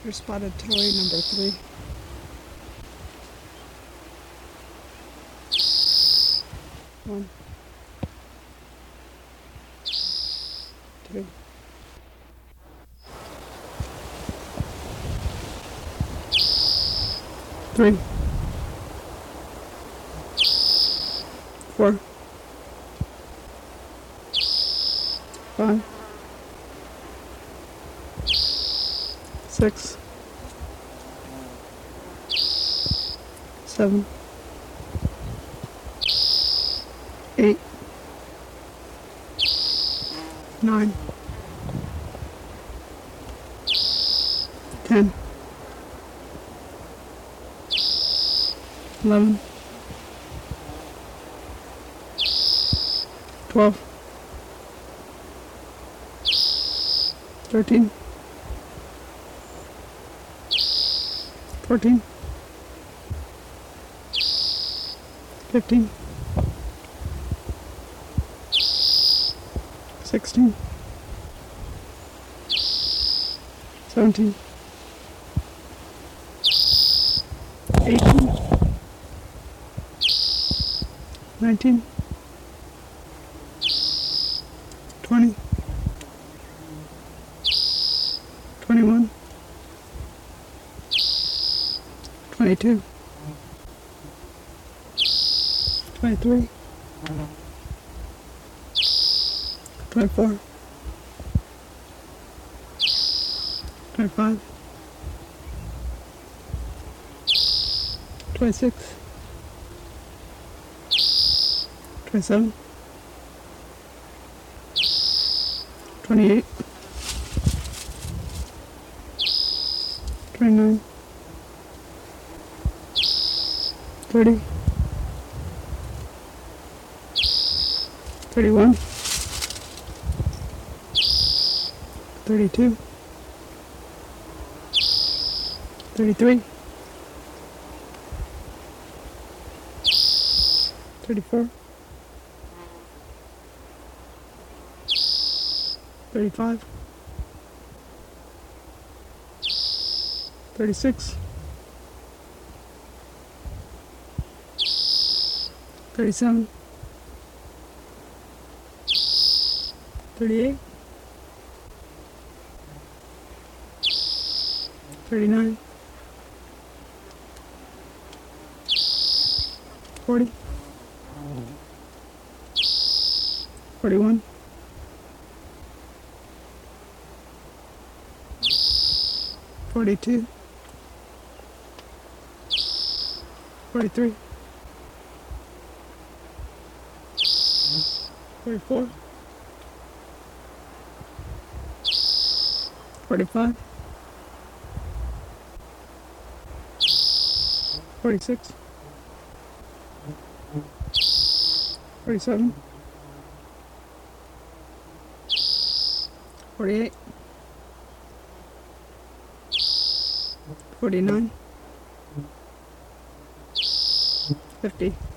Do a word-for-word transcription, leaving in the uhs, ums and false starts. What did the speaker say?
There's spotted toy number three. One, two, three, four, five, six, seven, eight, nine, ten, eleven, twelve, thirteen, fourteen, fifteen, sixteen, seventeen, eighteen, nineteen, twenty, twenty-one, twenty-two, twenty-three, twenty-four, twenty-five, twenty-six, twenty-seven, twenty-eight, twenty-nine, thirty, thirty-one, thirty-two, thirty-three, thirty-four, thirty-five, thirty-six, thirty-seven, thirty-eight, thirty-nine, forty, forty-one, forty-two, forty-three, forty-four, forty-five, forty-six, forty-seven, forty-eight, forty-nine, fifty.